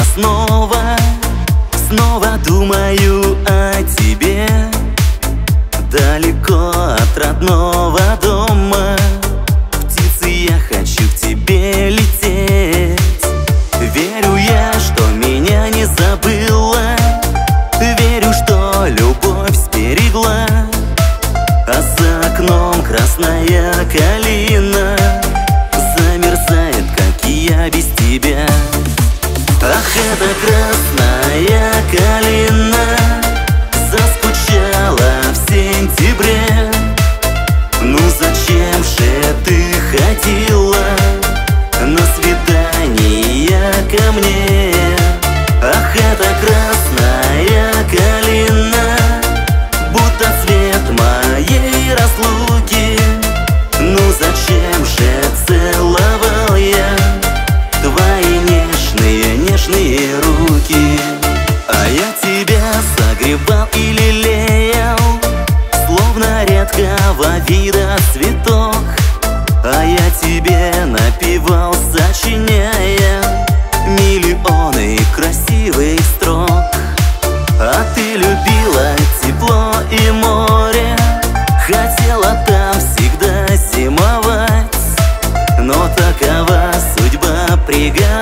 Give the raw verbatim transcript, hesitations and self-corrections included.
снова, снова думаю о тебе. Далеко от родного дома, птицы, я хочу к тебе лететь. Верю я, что меня не забыла, верю, что любовь сберегла. А за окном красная калина замерзает, как и я без тебя. Ах, эта красная калина заскучала в сентябре. Ну зачем же ты ходила на свидание ко мне? Ах, эта красная калина будто цвет моей разлуки. Ну зачем же целовал я твои нежные, нежные руки? А я тебя согревал и лелеял, словно редкого вида цветок. А я тебе напевал, сочиняя миллионы красивых строк. А ты любила тепло и море, хотела там всегда зимовать. Но такова судьба, преграда.